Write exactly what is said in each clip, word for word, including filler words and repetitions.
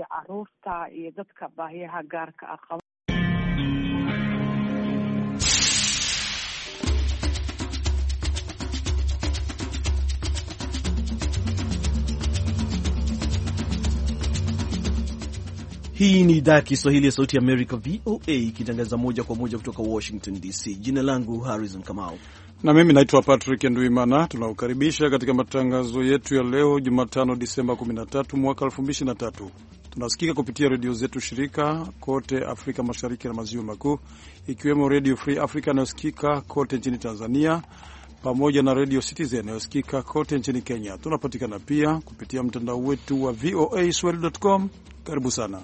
iyo caruurta iyo dadka baahiyaha gaarka ah qaba. Hii ni idhaa ya Kiswahili ya Sauti ya America V O A ikitangaza moja kwa moja kutoka Washington D C. Jina langu Harrison Kamau. Na mimi naitwa Patrick Nduimana. Tunakukaribisha katika matangazo yetu ya leo Jumatano Disemba kumi na tatu mwaka elfu mbili ishirini na tatu. Tunasikika kupitia redio zetu shirika kote Afrika Mashariki na Maziwa Makuu, ikiwemo Radio Free Africa inayosikika kote nchini Tanzania pamoja na Radio Citizen inayosikika kote nchini Kenya. Tunapatikana pia kupitia mtandao wetu wa V O A swahili dot com. Karibu sana.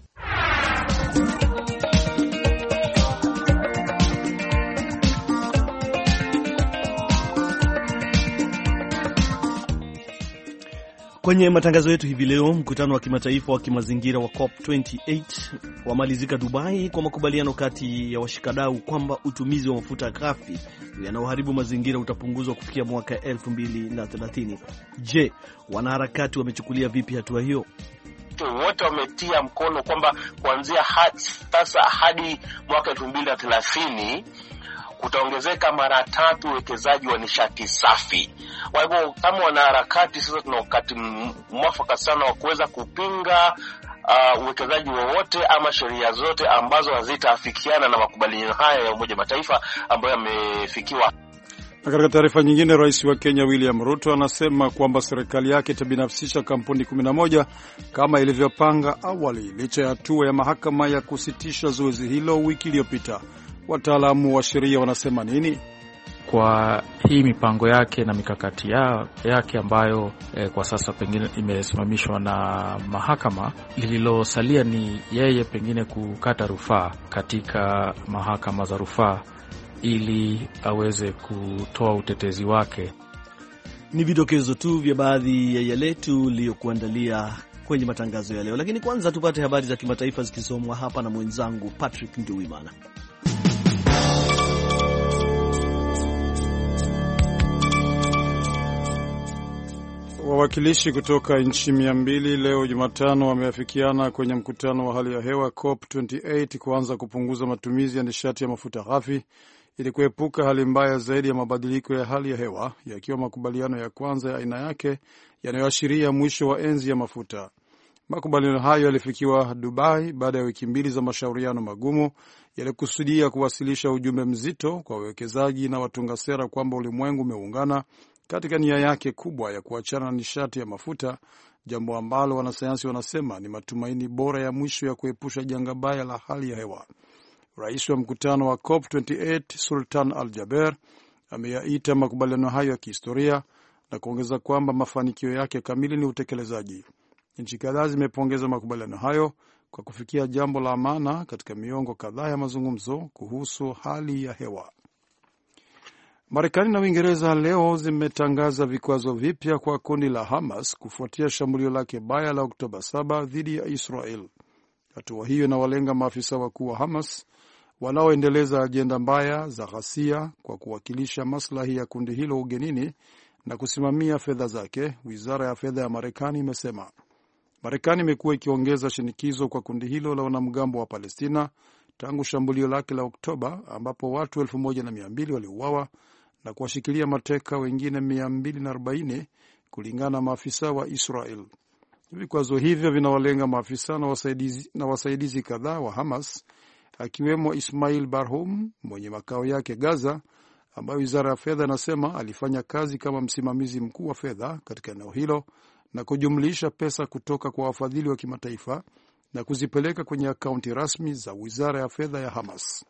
Kwenye matangazo yetu hivi leo, mkutano wa kimataifa wa kimazingira wa COP ishirini na nane wamalizika Dubai kwa makubaliano kati ya washikadau kwamba utumizi wa mafuta ghafi yanayoharibu mazingira utapunguzwa kufikia mwaka elfu mbili na thelathini. Je, wanaharakati wamechukulia vipi hatua hiyo? Wote wametia mkono kwamba kuanzia sasa hadi mwaka elfu mbili na thelathini kutaongezeka mara tatu uwekezaji wa nishati safi. Kwa hivyo kama wanaharakati sasa tuna wakati mwafaka sana wa kuweza kupinga uh, uwekezaji wowote ama sheria zote ambazo hazitaafikiana na makubaliano haya ya Umoja Mataifa ambayo yamefikiwa. Na katika taarifa nyingine, Rais wa Kenya William Ruto anasema kwamba serikali yake itabinafsisha kampuni kumi na moja kama ilivyopanga awali, licha ya hatua ya mahakama ya kusitisha zoezi hilo wiki iliyopita. Wataalamu wa sheria wanasema nini kwa hii mipango yake na mikakati ya, yake ambayo eh, kwa sasa pengine imesimamishwa na mahakama? Lililosalia ni yeye pengine kukata rufaa katika mahakama za rufaa ili aweze kutoa utetezi wake. Ni vidokezo tu vya baadhi ya yale tuliyokuandalia kwenye matangazo ya leo, lakini kwanza tupate habari za kimataifa zikisomwa hapa na mwenzangu Patrick Nduwimana. Wawakilishi kutoka nchi mia mbili leo Jumatano wameafikiana kwenye mkutano wa hali ya hewa COP ishirini na nane kuanza kupunguza matumizi ya nishati ya mafuta ghafi ili kuepuka hali mbaya zaidi ya mabadiliko ya hali ya hewa, yakiwa makubaliano ya kwanza ya aina yake yanayoashiria mwisho wa enzi ya mafuta. Makubaliano hayo yalifikiwa Dubai baada ya wiki mbili za mashauriano magumu yalikusudia kuwasilisha ujumbe mzito kwa wawekezaji na watunga sera kwamba ulimwengu umeungana katika nia yake kubwa ya kuachana na nishati ya mafuta, jambo ambalo wanasayansi wanasema ni matumaini bora ya mwisho ya kuepusha janga baya la hali ya hewa. Rais wa mkutano wa COP ishirini na nane Sultan Al Jaber ameyaita makubaliano hayo ya kihistoria na kuongeza kwamba mafanikio yake kamili ni utekelezaji. Nchi kadhaa zimepongeza makubaliano hayo kwa kufikia jambo la maana katika miongo kadhaa ya mazungumzo kuhusu hali ya hewa. Marekani na Uingereza leo zimetangaza vikwazo vipya kwa kundi la Hamas kufuatia shambulio lake baya la Oktoba saba dhidi ya Israel. Hatua hiyo inawalenga maafisa wakuu wa Hamas wanaoendeleza ajenda mbaya za ghasia kwa kuwakilisha maslahi ya kundi hilo ugenini na kusimamia fedha zake, wizara ya fedha ya Marekani imesema. Marekani imekuwa ikiongeza shinikizo kwa kundi hilo la wanamgambo wa Palestina tangu shambulio lake la Oktoba, ambapo watu elfu moja na mia mbili waliuawa na kuwashikilia mateka wengine mia mbili na arobaini kulingana na maafisa wa Israel. Vikwazo hivyo vinawalenga maafisa na wasaidizi, na wasaidizi kadhaa wa Hamas, akiwemo Ismail Barhum mwenye makao yake Gaza, ambayo wizara ya fedha inasema alifanya kazi kama msimamizi mkuu wa fedha katika eneo hilo na kujumlisha pesa kutoka kwa wafadhili wa kimataifa na kuzipeleka kwenye akaunti rasmi za wizara ya fedha ya Hamas.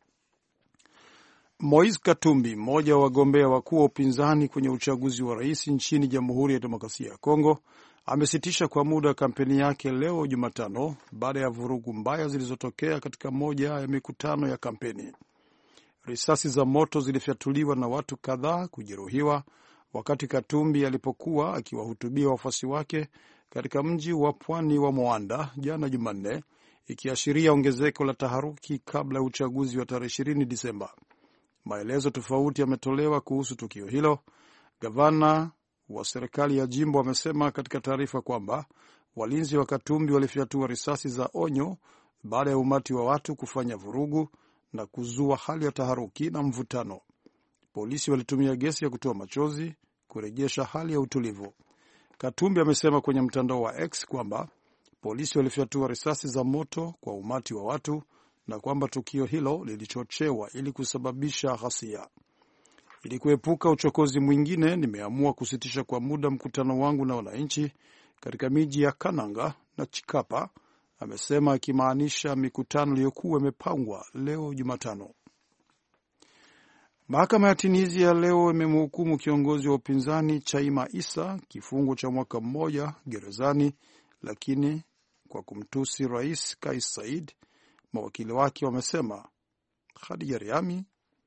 Moise Katumbi, mmoja wa wagombea wakuu wa upinzani kwenye uchaguzi wa rais nchini Jamhuri ya Demokrasia ya Kongo, amesitisha kwa muda kampeni yake leo Jumatano baada ya vurugu mbaya zilizotokea katika moja ya mikutano ya kampeni. Risasi za moto zilifyatuliwa na watu kadhaa kujeruhiwa wakati Katumbi alipokuwa akiwahutubia wafuasi wake katika mji wa pwani wa Moanda jana Jumanne, ikiashiria ongezeko la taharuki kabla ya uchaguzi wa tarehe ishirini Disemba. Maelezo tofauti yametolewa kuhusu tukio hilo. Gavana wa serikali ya jimbo amesema katika taarifa kwamba Walinzi wa Katumbi walifyatua risasi za onyo baada ya umati wa watu kufanya vurugu na kuzua hali ya taharuki na mvutano. Polisi walitumia gesi ya kutoa machozi kurejesha hali ya utulivu. Katumbi amesema kwenye mtandao wa X kwamba polisi walifyatua risasi za moto kwa umati wa watu na kwamba tukio hilo lilichochewa ili kusababisha ghasia. Ili kuepuka uchokozi mwingine, nimeamua kusitisha kwa muda mkutano wangu na wananchi katika miji ya Kananga na Chikapa, amesema, akimaanisha mikutano iliyokuwa imepangwa leo Jumatano. Mahakama ya Tunisia leo imemhukumu kiongozi wa upinzani Chaima Issa kifungo cha mwaka mmoja gerezani, lakini kwa kumtusi Rais Kais Saied, mawakili wake wamesema. Khadija Riami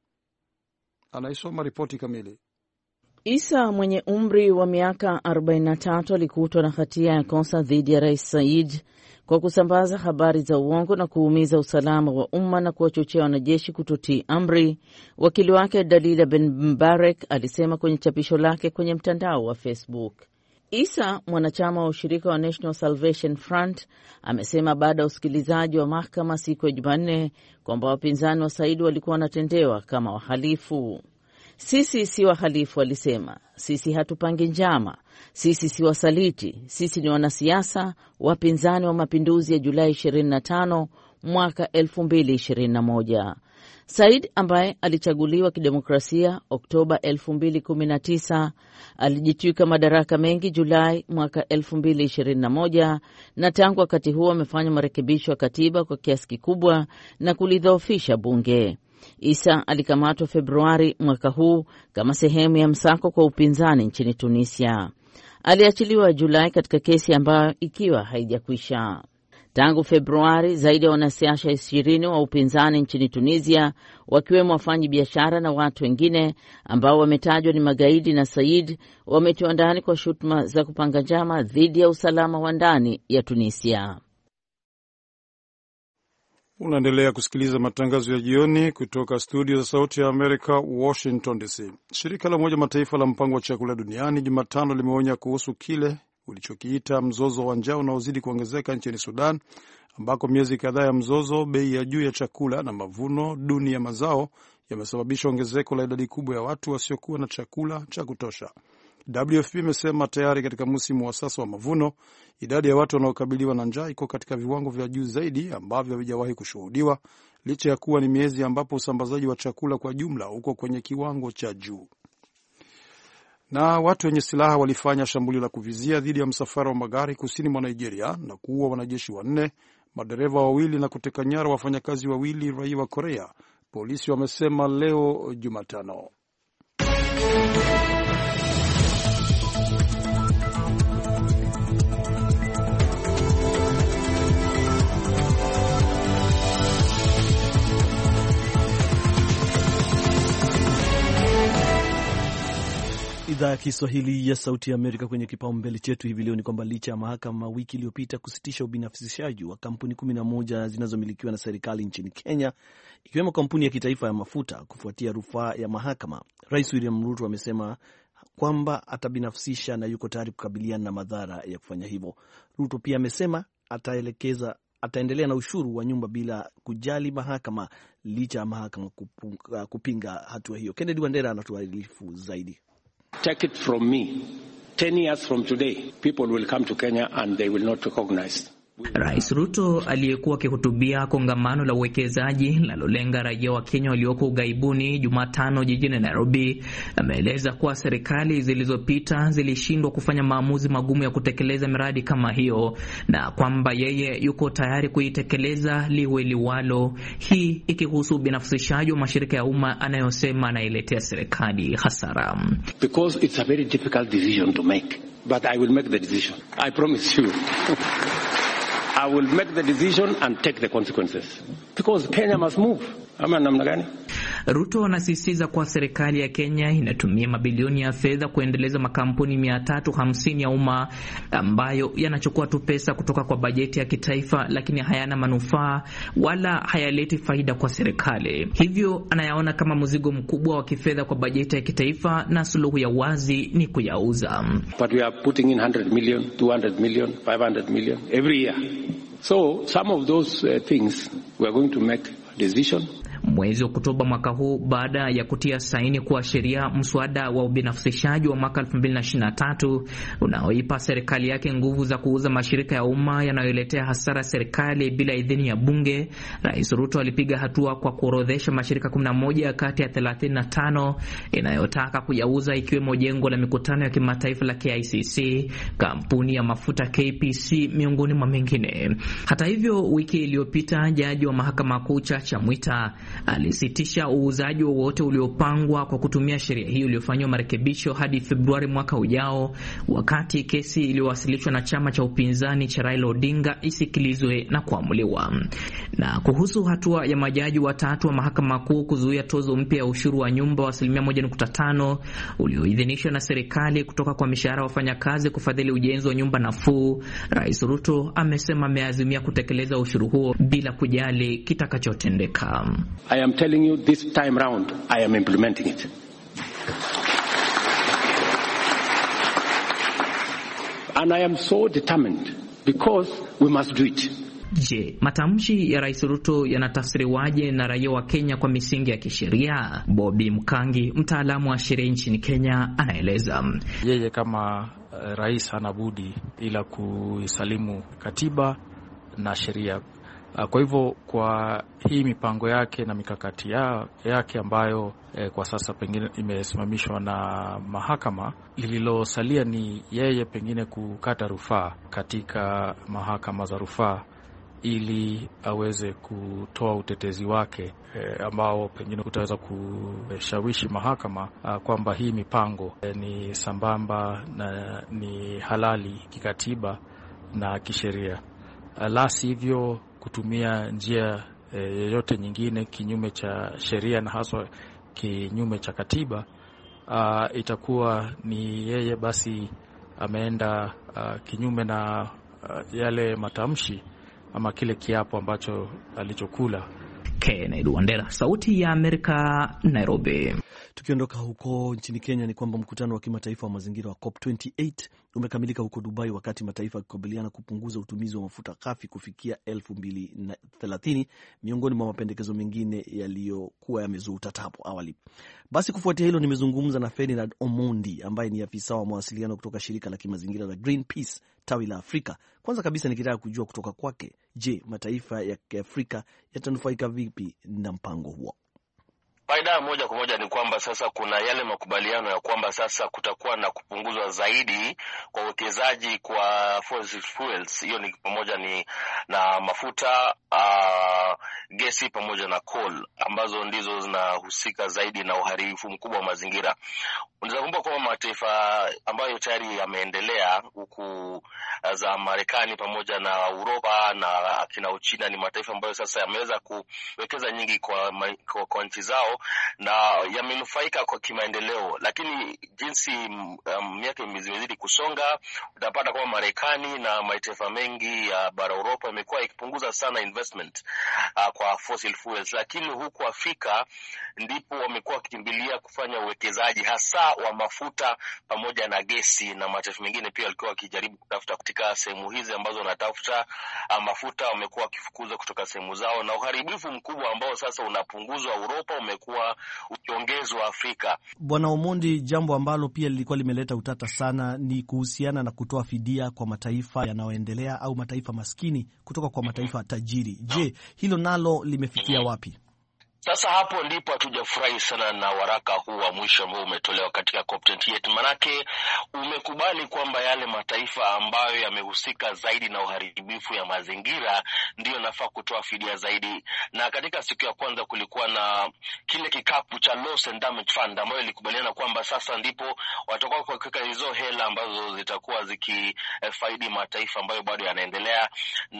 anaisoma ripoti kamili. Issa mwenye umri wa miaka arobaini na tatu alikutwa na hatia ya kosa dhidi ya Rais Saied kwa kusambaza habari za uongo na kuumiza usalama wa umma na kuwachochea wanajeshi kutotii amri, wakili wake Dalila Ben Mbarek alisema kwenye chapisho lake kwenye mtandao wa Facebook. Issa, mwanachama wa ushirika wa National Salvation Front, amesema baada ya usikilizaji wa mahakama siku ya Jumanne kwamba wapinzani wa Said walikuwa wanatendewa kama wahalifu. Sisi si wahalifu, alisema. Sisi hatupangi njama. Sisi si wasaliti. Sisi ni wanasiasa wapinzani wa mapinduzi ya Julai ishirini na tano mwaka elfu mbili ishirini na moja. Said ambaye alichaguliwa kidemokrasia Oktoba elfu mbili kumi na tisa alijitwika madaraka mengi Julai mwaka elfu mbili ishirini na moja na tangu wakati huo amefanya marekebisho ya katiba kwa kiasi kikubwa na kulidhoofisha bunge. Issa alikamatwa Februari mwaka huu kama sehemu ya msako kwa upinzani nchini Tunisia. Aliachiliwa Julai katika kesi ambayo ikiwa haijakwisha. Tangu Februari, zaidi ya wanasiasa ishirini wa upinzani nchini Tunisia, wakiwemo wafanyi biashara na watu wengine ambao wametajwa ni magaidi na Said, wametiwa ndani kwa shutuma za kupanga njama dhidi ya usalama wa ndani ya Tunisia. Unaendelea kusikiliza matangazo ya jioni kutoka studio za Sauti ya Amerika, Washington D C. Shirika la Umoja Mataifa la Mpango wa Chakula Duniani Jumatano limeonya kuhusu kile ulichokiita mzozo wa njaa unaozidi kuongezeka nchini Sudan, ambako miezi kadhaa ya mzozo, bei ya juu ya chakula na mavuno duni ya mazao yamesababisha ongezeko la idadi kubwa ya watu wasiokuwa na chakula cha kutosha. W F P imesema tayari katika msimu wa sasa wa mavuno, idadi ya watu wanaokabiliwa na njaa iko katika viwango vya juu zaidi ambavyo havijawahi kushuhudiwa, licha ya kuwa ni miezi ambapo usambazaji wa chakula kwa jumla uko kwenye kiwango cha juu. Na watu wenye silaha walifanya shambulio la kuvizia dhidi ya msafara wa magari kusini mwa Nigeria na kuua wanajeshi wanne, madereva wawili na kuteka nyara wafanyakazi wawili raia wa Korea, polisi wamesema leo Jumatano. Idhaa ya Kiswahili ya Sauti ya Amerika. Kwenye kipaumbele chetu hivi leo ni kwamba licha ya mahakama wiki iliyopita kusitisha ubinafsishaji wa kampuni kumi na moja zinazomilikiwa na serikali nchini Kenya, ikiwemo kampuni ya kitaifa ya mafuta kufuatia rufaa ya mahakama, Rais William Ruto amesema kwamba atabinafsisha na yuko tayari kukabiliana na madhara ya kufanya hivyo. Ruto pia amesema ataelekeza ataendelea na ushuru wa nyumba bila kujali mahakama, licha ya mahakama kupinga hatua hiyo. Kennedy Wandera anatuarifu zaidi. Take it from me, ten years from today, people will come to Kenya and they will not recognize. Rais Ruto aliyekuwa akihutubia kongamano la uwekezaji linalolenga raia wa Kenya walioko ughaibuni Jumatano jijini Nairobi, ameeleza kuwa serikali zilizopita zilishindwa kufanya maamuzi magumu ya kutekeleza miradi kama hiyo, na kwamba yeye yuko tayari kuitekeleza liwe liwalo, hii ikihusu binafsishaji wa mashirika ya umma anayosema anailetea serikali hasara. Because it's a very difficult decision to make, but I will make the decision. I promise you. I will make the decision and take the consequences. Because Kenya must move. Ama namna gani? Ruto anasisitiza kuwa serikali ya Kenya inatumia mabilioni ya fedha kuendeleza makampuni mia tatu hamsini ya umma ambayo yanachukua tu pesa kutoka kwa bajeti ya kitaifa, lakini hayana manufaa wala hayaleti faida kwa serikali. Hivyo anayaona kama mzigo mkubwa wa kifedha kwa bajeti ya kitaifa na suluhu ya wazi ni kuyauza. But we are putting in one hundred million, two hundred million, five hundred million every year. So some of those uh, things we are going to make a decision. Mwezi Oktoba mwaka huu, baada ya kutia saini kwa sheria mswada wa ubinafsishaji wa mwaka elfu mbili na ishirini na tatu unaoipa serikali yake nguvu za kuuza mashirika ya umma yanayoletea hasara serikali bila idhini ya bunge, Rais Ruto alipiga hatua kwa kuorodhesha mashirika kumi na moja kati ya thelathini na tano inayotaka kuyauza, ikiwemo jengo la mikutano ya kimataifa la K I C C, kampuni ya mafuta K P C, miongoni mwa mengine. Hata hivyo, wiki iliyopita jaji wa mahakama kuu Chacha Mwita alisitisha uuzaji wowote uliopangwa kwa kutumia sheria hiyo iliyofanywa marekebisho hadi Februari mwaka ujao, wakati kesi iliyowasilishwa na chama cha upinzani cha Raila Odinga isikilizwe na kuamuliwa. Na kuhusu hatua ya majaji watatu wa mahakama kuu kuzuia tozo mpya ya ushuru wa nyumba wa asilimia moja nukta tano ulioidhinishwa na serikali kutoka kwa mishahara wa wafanyakazi kufadhili ujenzi wa nyumba nafuu, Rais Ruto amesema ameazimia kutekeleza ushuru huo bila kujali kitakachotendeka. I am telling you this time round, I am implementing it. And I am so determined because we must do it. Je, matamshi ya Rais Ruto yanatafsiriwaje na raia wa Kenya kwa misingi ya kisheria? Bobby Mkangi, mtaalamu wa sheria nchini Kenya, anaeleza. Yeye kama uh, rais anabudi ila kuisalimu katiba na sheria. Kwa hivyo kwa hii mipango yake na mikakati ya, yake ambayo eh, kwa sasa pengine imesimamishwa na mahakama, lililosalia ni yeye pengine kukata rufaa katika mahakama za rufaa ili aweze kutoa utetezi wake eh, ambao pengine utaweza kushawishi mahakama ah, kwamba hii mipango eh, ni sambamba na ni halali kikatiba na kisheria. La sivyo kutumia njia yoyote e, nyingine kinyume cha sheria na haswa kinyume cha katiba, uh, itakuwa ni yeye basi ameenda uh, kinyume na uh, yale matamshi ama kile kiapo ambacho alichokula. Kennedy Wandera, Sauti ya Amerika, Nairobi. Tukiondoka huko nchini Kenya, ni kwamba mkutano wa kimataifa wa mazingira wa COP ishirini na nane umekamilika huko Dubai, wakati mataifa yakikabiliana kupunguza utumizi wa mafuta ghafi kufikia elfu mbili na thelathini, miongoni mwa mapendekezo mengine yaliyokuwa yamezua utata hapo awali. Basi kufuatia hilo, nimezungumza na Ferdinand Omondi ambaye ni afisa wa mawasiliano kutoka shirika la kimazingira la Greenpeace tawi la Afrika. Kwanza kabisa nikitaka kujua kutoka kwake, je, mataifa ya Kiafrika yatanufaika vipi na mpango huo? Faida moja kwa moja ni kwamba sasa kuna yale makubaliano ya kwamba sasa kutakuwa na kupunguzwa zaidi kwa uwekezaji kwa fossil fuels. Hiyo ni pamoja ni na mafuta, uh, gesi pamoja na coal, ambazo ndizo zinahusika zaidi na uharibifu mkubwa wa mazingira. Unaweza kumbuka kwamba mataifa ambayo tayari yameendelea huku za Marekani pamoja na Uropa na akina Uchina ni mataifa ambayo sasa yameweza kuwekeza nyingi kwa, kwa, kwa nchi zao na yamenufaika kwa kimaendeleo. Lakini jinsi um, miaka imezidi kusonga, utapata kwamba Marekani na mataifa mengi ya uh, bara Uropa imekuwa ikipunguza sana investment uh, kwa fossil fuels. Lakini huku Afrika ndipo wamekuwa wakikimbilia kufanya uwekezaji hasa wa mafuta pamoja na gesi, na mataifa mengine pia walikuwa wakijaribu kutafuta katika sehemu hizi ambazo wanatafuta uh, mafuta, wamekuwa wakifukuza kutoka sehemu zao, na uharibifu mkubwa ambao sasa unapunguzwa Uropa umekuwa ukiongezwa Afrika. Bwana Omondi, jambo ambalo pia lilikuwa limeleta utata sana ni kuhusiana na kutoa fidia kwa mataifa yanayoendelea au mataifa maskini kutoka kwa mataifa tajiri. Je, hilo nalo limefikia wapi? Sasa hapo ndipo hatujafurahi sana na waraka huu wa mwisho ambao umetolewa katika COP ishirini na nane, manake umekubali kwamba yale mataifa ambayo yamehusika zaidi na uharibifu ya mazingira ndiyo nafaa kutoa fidia zaidi. Na katika siku ya kwanza kulikuwa na kile kikapu cha Loss and Damage Fund ambayo ilikubaliana kwamba sasa ndipo watakuwa kuweka hizo hela ambazo zitakuwa zikifaidi mataifa ambayo bado yanaendelea, na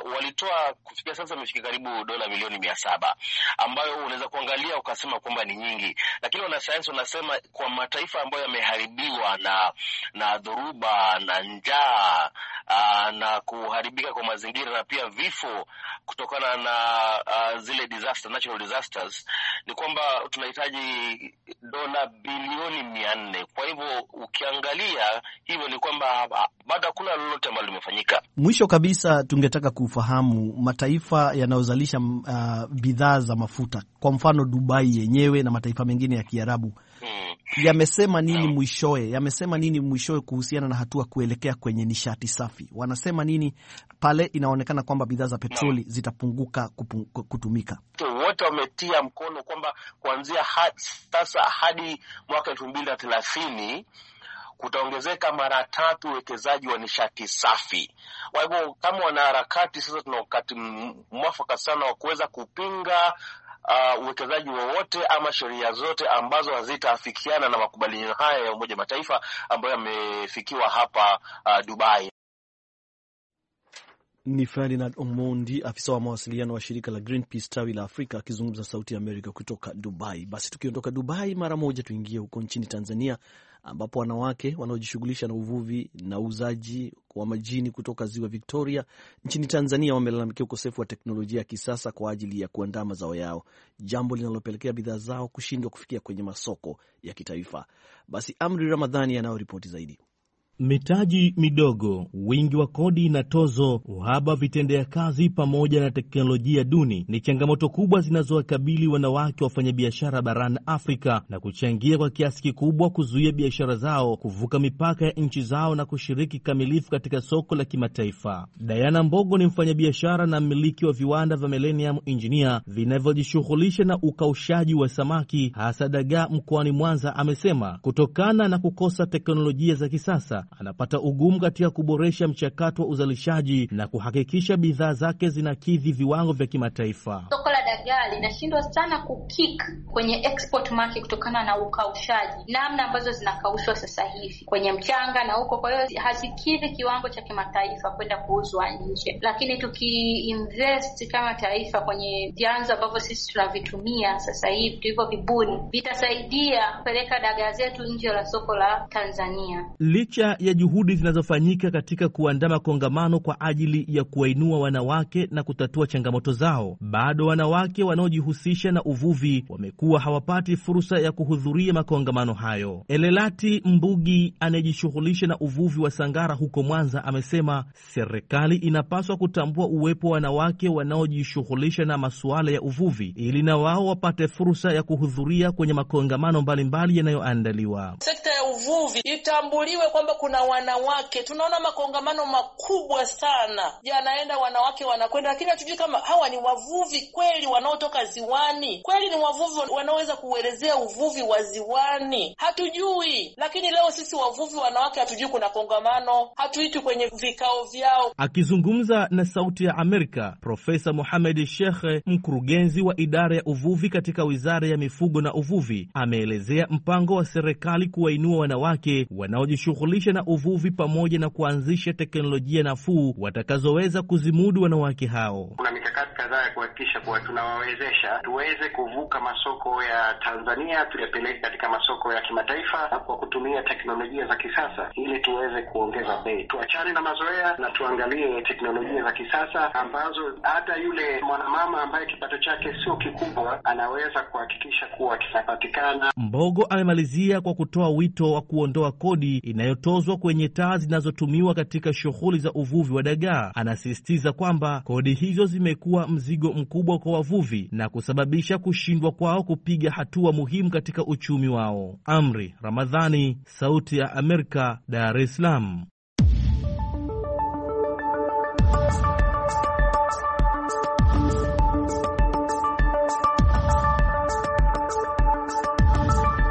walitoa kufikia sasa imefika karibu dola milioni mia saba, ambayo unaweza kuangalia ukasema kwamba ni nyingi, lakini wanasayansi wanasema kwa mataifa ambayo yameharibiwa na na dhoruba na njaa uh, na kuharibika kwa mazingira na pia vifo kutokana na uh, zile disaster, natural disasters, ni kwamba tunahitaji dola bilioni mia nne. Kwa hivyo ukiangalia hivyo ni kwamba bado hakuna lolote ambalo limefanyika. Mwisho kabisa, tungetaka kufahamu mataifa yanayozalisha uh, bidhaa za mafuta, kwa mfano Dubai yenyewe na mataifa mengine ya Kiarabu, hmm. yamesema nini hmm. mwishoe? Yamesema nini mwishoe kuhusiana na hatua kuelekea kwenye nishati safi? Wanasema nini pale inaonekana kwamba bidhaa za petroli hmm. zitapunguka kupung, kutumika? Wote wametia mkono kwamba kuanzia sasa hadi mwaka elfu mbili na thelathini kutaongezeka mara tatu uwekezaji wa nishati safi. Kwa hivyo kama wanaharakati sasa tuna wakati mwafaka sana wa kuweza kupinga uh, uwekezaji wowote ama sheria zote ambazo hazitaafikiana na makubaliano haya ya Umoja Mataifa ambayo yamefikiwa hapa uh, Dubai. Ni Ferdinand Omondi, afisa wa mawasiliano wa shirika la Greenpeace tawi la Afrika, akizungumza Sauti ya Amerika kutoka Dubai. Basi tukiondoka Dubai mara moja tuingie huko nchini Tanzania, ambapo wanawake wanaojishughulisha na uvuvi na uuzaji wa majini kutoka ziwa Victoria nchini Tanzania wamelalamikia ukosefu wa teknolojia ya kisasa kwa ajili ya kuandaa mazao yao, jambo linalopelekea bidhaa zao kushindwa kufikia kwenye masoko ya kitaifa. Basi Amri Ramadhani anayo ripoti zaidi. Mitaji midogo, wingi wa kodi na tozo, uhaba vitendea kazi pamoja na teknolojia duni ni changamoto kubwa zinazowakabili wanawake wafanyabiashara barani Afrika na kuchangia kwa kiasi kikubwa kuzuia biashara zao kuvuka mipaka ya nchi zao na kushiriki kamilifu katika soko la kimataifa. Diana Mbogo ni mfanyabiashara na mmiliki wa viwanda vya Millennium Engineer vinavyojishughulisha na ukaushaji wa samaki hasa dagaa mkoani Mwanza. Amesema kutokana na kukosa teknolojia za kisasa anapata ugumu katika kuboresha mchakato wa uzalishaji na kuhakikisha bidhaa zake zinakidhi viwango vya kimataifa. Soko la dagaa linashindwa sana kukick kwenye export market kutokana na ukaushaji, namna ambazo zinakaushwa sasa hivi kwenye mchanga na huko, kwa hiyo hazikidhi kiwango cha kimataifa kwenda kuuzwa nje. Lakini tukiinvest kama taifa kwenye vyanzo ambavyo sisi tunavitumia sasa hivi tulivyo vibuni, vitasaidia kupeleka dagaa zetu nje la soko la Tanzania. Licha ya juhudi zinazofanyika katika kuandaa makongamano kwa ajili ya kuwainua wanawake na kutatua changamoto zao, bado wanawake wanaojihusisha na uvuvi wamekuwa hawapati fursa ya kuhudhuria makongamano hayo. Elelati Mbugi anayejishughulisha na uvuvi wa sangara huko Mwanza amesema serikali inapaswa kutambua uwepo wa wanawake wanaojishughulisha na masuala ya uvuvi ili na wao wapate fursa ya kuhudhuria kwenye makongamano mbalimbali yanayoandaliwa. Sekta ya uvuvi itambuliwe kwamba kuna wanawake. Tunaona makongamano makubwa sana yanaenda, wanawake wanakwenda, lakini hatujui kama hawa ni wavuvi kweli wanaotoka ziwani, kweli ni wavuvi wanaoweza kuelezea uvuvi wa ziwani, hatujui. Lakini leo sisi wavuvi wanawake hatujui kuna kongamano, hatuitwi kwenye vikao vyao. Akizungumza na Sauti ya Amerika, Profesa Mohamed Sheikh, mkurugenzi wa idara ya uvuvi katika Wizara ya Mifugo na Uvuvi, ameelezea mpango wa serikali kuwainua wanawake wanaojishughulisha na uvuvi pamoja na kuanzisha teknolojia nafuu watakazoweza kuzimudu wanawake hao. Kuna mikakati kadhaa ya kuhakikisha kuwa tunawawezesha tuweze kuvuka masoko ya Tanzania tuyapeleke katika masoko ya kimataifa kwa kutumia teknolojia za kisasa ili tuweze kuongeza bei. Tuachane na mazoea na tuangalie teknolojia za kisasa ambazo hata yule mwanamama ambaye kipato chake sio kikubwa anaweza kuhakikisha kuwa kinapatikana. Mbogo amemalizia kwa kutoa wito wa kuondoa kodi inayotozwa kwenye taa zinazotumiwa katika shughuli za uvuvi wa dagaa. Anasisitiza kwamba kodi hizo zimekuwa mzigo mkubwa kwa wavuvi na kusababisha kushindwa kwao kupiga hatua muhimu katika uchumi wao. Amri Ramadhani, Sauti ya Amerika, Dar es Salaam.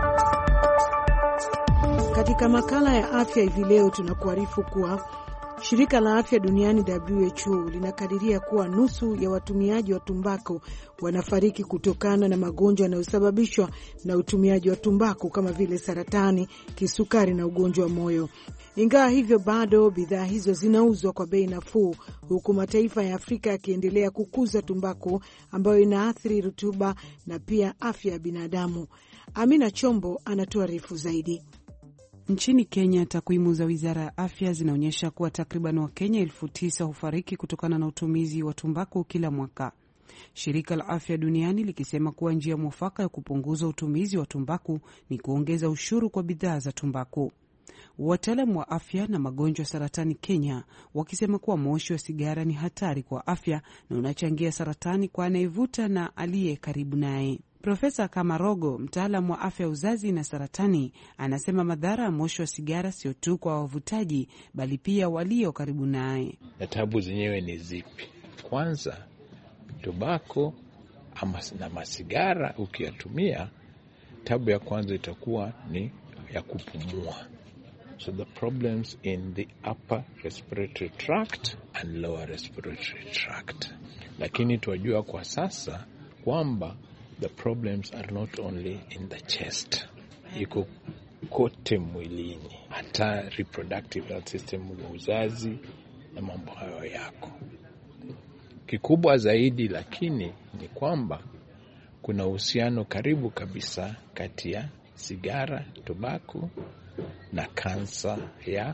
Katika makala ya afya hivi leo tunakuarifu kuwa Shirika la Afya Duniani W H O linakadiria kuwa nusu ya watumiaji wa tumbaku wanafariki kutokana na magonjwa yanayosababishwa na utumiaji wa tumbaku kama vile saratani, kisukari na ugonjwa wa moyo. Ingawa hivyo, bado bidhaa hizo zinauzwa kwa bei nafuu, huku mataifa ya Afrika yakiendelea kukuza tumbaku ambayo inaathiri rutuba na pia afya ya binadamu. Amina Chombo anatuarifu zaidi. Nchini Kenya, takwimu za Wizara ya Afya zinaonyesha kuwa takriban Wakenya elfu tisa hufariki kutokana na utumizi wa tumbaku kila mwaka. Shirika la Afya Duniani likisema kuwa njia mwafaka ya kupunguza utumizi wa tumbaku ni kuongeza ushuru kwa bidhaa za tumbaku. Wataalamu wa afya na magonjwa saratani Kenya wakisema kuwa moshi wa sigara ni hatari kwa afya na unachangia saratani kwa anayevuta na aliye karibu naye. Profesa Kamarogo, mtaalamu wa afya uzazi na saratani, anasema madhara ya moshi wa sigara sio tu kwa wavutaji bali pia walio karibu naye. Na tabu zenyewe ni zipi? Kwanza, tobako ama na masigara ukiyatumia, tabu ya kwanza itakuwa ni ya kupumua. So the problems in the upper respiratory tract and lower respiratory tract. Lakini tuwajua kwa sasa kwamba the problems are not only in the chest. Iko kote mwilini. Hata reproductive health system, uzazi na mambo hayo yako. Kikubwa zaidi lakini ni kwamba kuna uhusiano karibu kabisa kati ya sigara, tobacco na kansa ya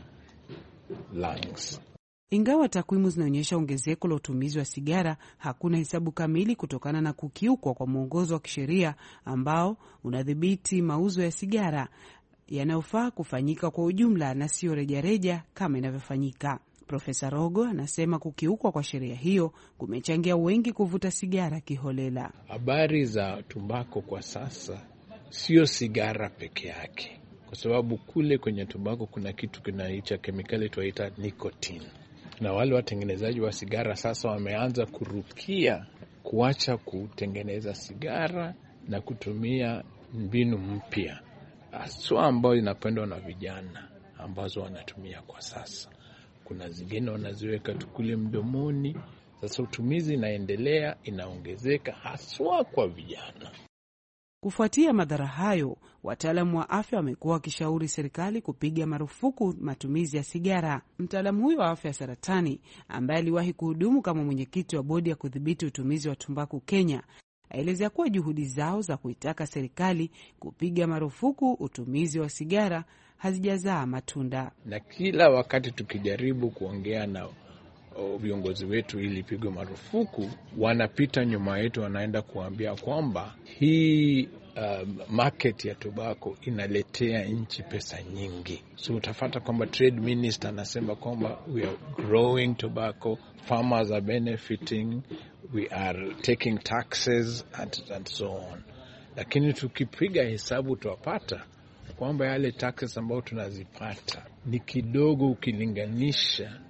lungs. Ingawa takwimu zinaonyesha ongezeko la utumizi wa sigara, hakuna hesabu kamili kutokana na kukiukwa kwa mwongozo wa kisheria ambao unadhibiti mauzo ya sigara yanayofaa kufanyika kwa ujumla na sio rejareja kama inavyofanyika. Profesa Rogo anasema kukiukwa kwa sheria hiyo kumechangia wengi kuvuta sigara kiholela. Habari za tumbako kwa sasa sio sigara peke yake, kwa sababu kule kwenye tumbako kuna kitu kinaitwa kemikali tunaita nicotine. Na wale watengenezaji wa sigara sasa wameanza kurukia kuacha kutengeneza sigara na kutumia mbinu mpya haswa ambayo inapendwa na vijana ambazo wanatumia kwa sasa. Kuna zingine wanaziweka tukule mdomoni. Sasa utumizi inaendelea, inaongezeka haswa kwa vijana. Kufuatia madhara hayo, wataalamu wa afya wamekuwa wakishauri serikali kupiga marufuku matumizi ya sigara. Mtaalamu huyo wa afya saratani ambaye aliwahi kuhudumu kama mwenyekiti wa bodi ya kudhibiti utumizi wa tumbaku Kenya, aelezea kuwa juhudi zao za kuitaka serikali kupiga marufuku utumizi wa sigara hazijazaa matunda. Na kila wakati tukijaribu kuongea na viongozi wetu ili pigwe marufuku, wanapita nyuma yetu, wanaenda kuambia kwamba hii uh, market ya tobacco inaletea nchi pesa nyingi. So utafata kwamba trade minister anasema kwamba we are growing tobacco, farmers are benefiting, we are taking taxes and, and so on. Lakini tukipiga hesabu tuwapata kwamba yale taxes ambayo tunazipata ni kidogo ukilinganisha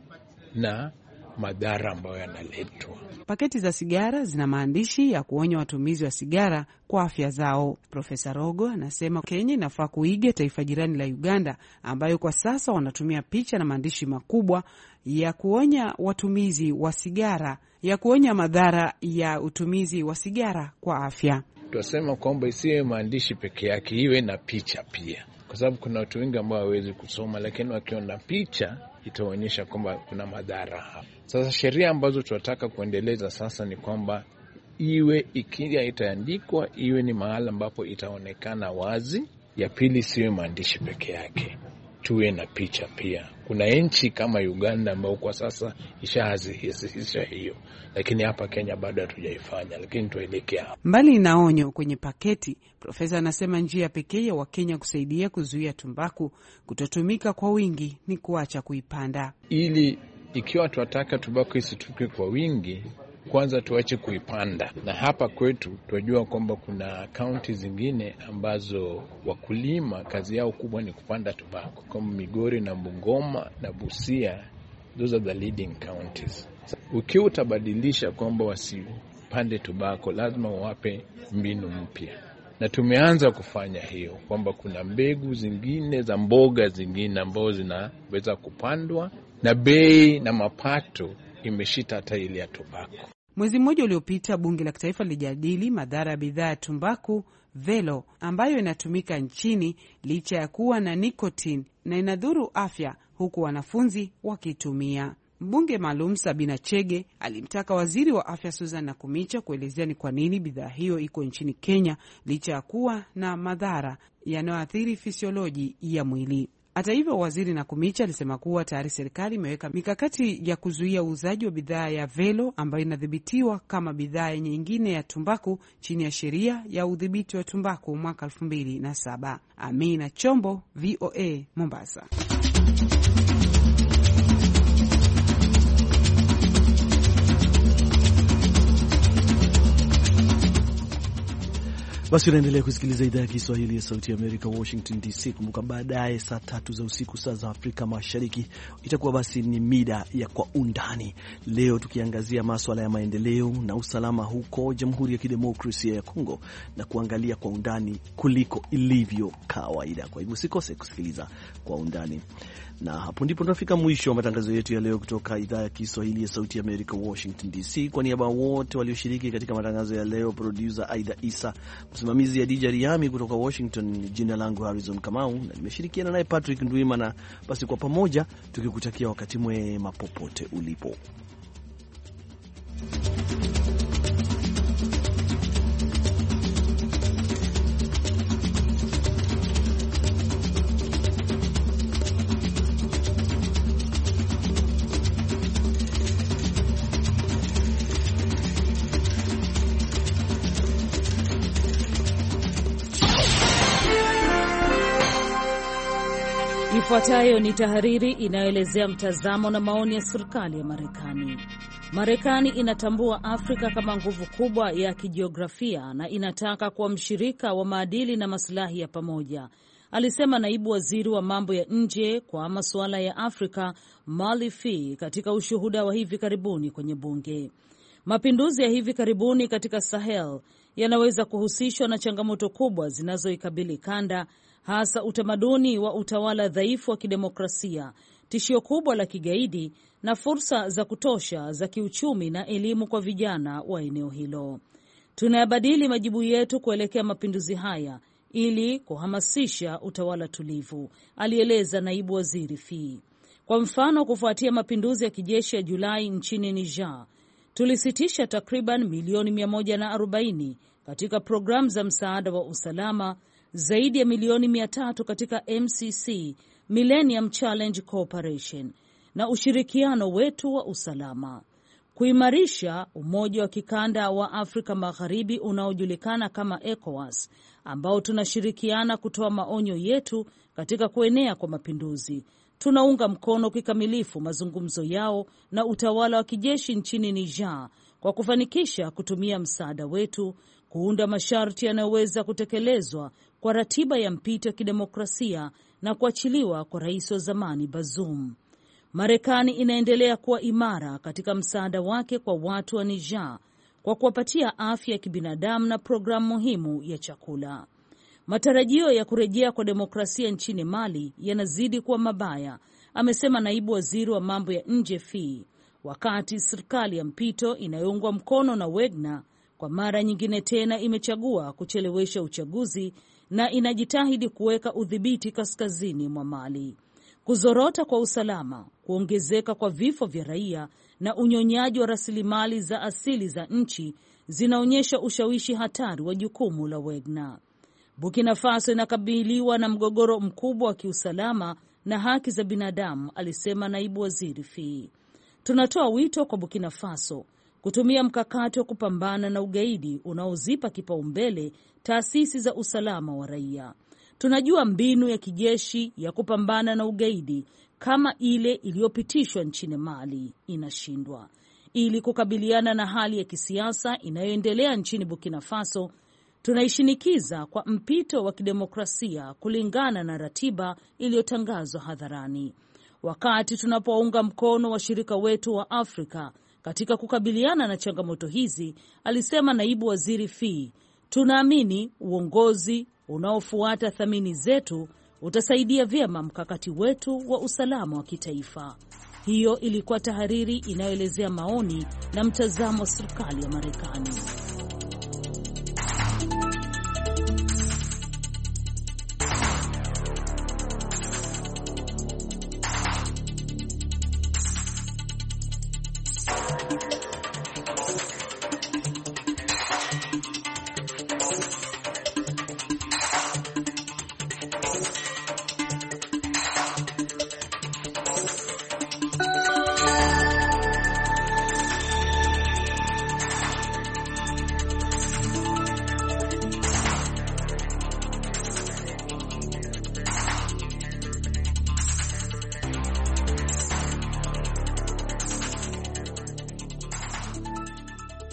na madhara ambayo yanaletwa. Paketi za sigara zina maandishi ya kuonya watumizi wa sigara kwa afya zao. Profesa Rogo anasema Kenya inafaa kuiga taifa jirani la Uganda ambayo kwa sasa wanatumia picha na maandishi makubwa ya kuonya watumizi wa sigara, ya kuonya madhara ya utumizi wa sigara kwa afya. Tunasema kwamba isiwe maandishi peke yake, iwe na picha pia, kwa sababu kuna watu wengi ambao hawezi kusoma, lakini wakiona picha itaonyesha kwamba kuna madhara hapa. Sasa sheria ambazo tunataka kuendeleza sasa ni kwamba iwe ikiwa itaandikwa, iwe ni mahali ambapo itaonekana wazi. Ya pili, siwe maandishi peke yake, tuwe na picha pia. Kuna nchi kama Uganda ambao kwa sasa ishahazihisha hiyo, lakini hapa Kenya bado hatujaifanya, lakini tuelekea. Mbali na onyo kwenye paketi, profesa anasema njia pekee ya Wakenya kusaidia kuzuia tumbaku kutotumika kwa wingi ni kuacha kuipanda. Ili ikiwa tunataka tumbaku isituke kwa wingi, kwanza tuache kuipanda. Na hapa kwetu tunajua kwamba kuna kaunti zingine ambazo wakulima kazi yao kubwa ni kupanda tobacco, kama Migori na Bungoma na Busia. Those are the leading counties. Ukiwa utabadilisha kwamba wasipande tobacco, lazima wape mbinu mpya. Na tumeanza kufanya hiyo, kwamba kuna mbegu zingine za mboga zingine ambazo zinaweza kupandwa na bei na mapato imeshita hata ile ya tobako. Mwezi mmoja uliopita bunge la kitaifa lilijadili madhara ya bidhaa ya tumbaku Velo ambayo inatumika nchini licha ya kuwa na nikotini na inadhuru afya, huku wanafunzi wakitumia. Mbunge maalum Sabina Chege alimtaka waziri wa afya Susan Nakumicha kuelezea ni kwa nini bidhaa hiyo iko nchini Kenya licha ya kuwa na madhara yanayoathiri fisioloji ya mwili. Hata hivyo, waziri Nakumicha alisema kuwa tayari serikali imeweka mikakati ya kuzuia uuzaji wa bidhaa ya Velo ambayo inadhibitiwa kama bidhaa nyingine ya tumbaku chini ya sheria ya udhibiti wa tumbaku mwaka elfu mbili na saba. Amina Chombo, V O A, Mombasa. Basi unaendelea kusikiliza idhaa ya Kiswahili ya Sauti ya Amerika, Washington D C. Kumbuka baadaye saa tatu za usiku saa za Afrika Mashariki itakuwa basi ni mida ya Kwa Undani. Leo tukiangazia masuala ya maendeleo na usalama huko Jamhuri ya Kidemokrasia ya Kongo na kuangalia kwa undani kuliko ilivyo kawaida. Kwa hivyo usikose kusikiliza Kwa Undani. Na hapo ndipo tunafika mwisho wa matangazo yetu ya leo kutoka idhaa ya Kiswahili ya Sauti ya Amerika, Washington D C. Kwa niaba wote walioshiriki katika matangazo ya leo, producer Aida Isa, msimamizi Adija Riami kutoka Washington, jina langu Harrison Kamau na nimeshirikiana naye Patrick Ndwimana. Basi kwa pamoja tukikutakia wakati mwema popote ulipo. Ifuatayo ni tahariri inayoelezea mtazamo na maoni ya serikali ya Marekani. Marekani inatambua Afrika kama nguvu kubwa ya kijiografia na inataka kuwa mshirika wa maadili na maslahi ya pamoja, alisema naibu waziri wa mambo ya nje kwa masuala ya Afrika Mali Fee katika ushuhuda wa hivi karibuni kwenye bunge. Mapinduzi ya hivi karibuni katika Sahel yanaweza kuhusishwa na changamoto kubwa zinazoikabili kanda, hasa utamaduni wa utawala dhaifu wa kidemokrasia, tishio kubwa la kigaidi na fursa za kutosha za kiuchumi na elimu kwa vijana wa eneo hilo. Tunayabadili majibu yetu kuelekea mapinduzi haya ili kuhamasisha utawala tulivu, alieleza naibu waziri Fee. Kwa mfano, kufuatia mapinduzi ya kijeshi ya Julai nchini Niger, tulisitisha takriban milioni mia moja na arobaini katika programu za msaada wa usalama, zaidi ya milioni mia tatu katika M C C, Millennium Challenge Cooperation, na ushirikiano wetu wa usalama. Kuimarisha umoja wa kikanda wa Afrika Magharibi unaojulikana kama ECOWAS, ambao tunashirikiana kutoa maonyo yetu katika kuenea kwa mapinduzi. Tunaunga mkono kikamilifu mazungumzo yao na utawala wa kijeshi nchini Niger kwa kufanikisha kutumia msaada wetu kuunda masharti yanayoweza kutekelezwa kwa ratiba ya mpito ya kidemokrasia na kuachiliwa kwa rais wa zamani Bazoum. Marekani inaendelea kuwa imara katika msaada wake kwa watu wa Niger kwa kuwapatia afya ya kibinadamu na programu muhimu ya chakula. Matarajio ya kurejea kwa demokrasia nchini Mali yanazidi kuwa mabaya, amesema naibu waziri wa mambo ya nje Fee, wakati serikali ya mpito inayoungwa mkono na Wagner kwa mara nyingine tena imechagua kuchelewesha uchaguzi na inajitahidi kuweka udhibiti kaskazini mwa Mali. Kuzorota kwa usalama, kuongezeka kwa vifo vya raia na unyonyaji wa rasilimali za asili za nchi zinaonyesha ushawishi hatari wa jukumu la Wagner. Burkina Faso inakabiliwa na mgogoro mkubwa wa kiusalama na haki za binadamu, alisema naibu waziri Fee. Tunatoa wito kwa Burkina Faso kutumia mkakati wa kupambana na ugaidi unaozipa kipaumbele taasisi za usalama wa raia. Tunajua mbinu ya kijeshi ya kupambana na ugaidi kama ile iliyopitishwa nchini Mali inashindwa. Ili kukabiliana na hali ya kisiasa inayoendelea nchini Burkina Faso, tunaishinikiza kwa mpito wa kidemokrasia kulingana na ratiba iliyotangazwa hadharani. Wakati tunapounga mkono washirika wetu wa Afrika katika kukabiliana na changamoto hizi, alisema naibu waziri Fee, tunaamini uongozi unaofuata thamani zetu utasaidia vyema mkakati wetu wa usalama wa kitaifa. Hiyo ilikuwa tahariri inayoelezea maoni na mtazamo wa serikali ya Marekani.